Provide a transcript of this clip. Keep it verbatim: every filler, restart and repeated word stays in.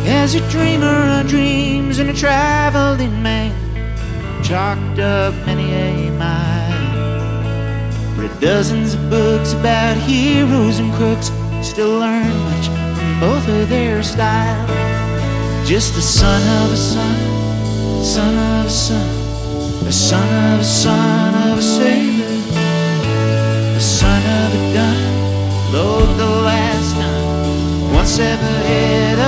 As a dreamer of dreams and a traveling man, chalked up many a mile, read dozens of books about heroes and crooks, still learn much from both of their style. Just a son of a son, son of a son, a son of a son of a sailor, a son of a gun, load the last time, once ever had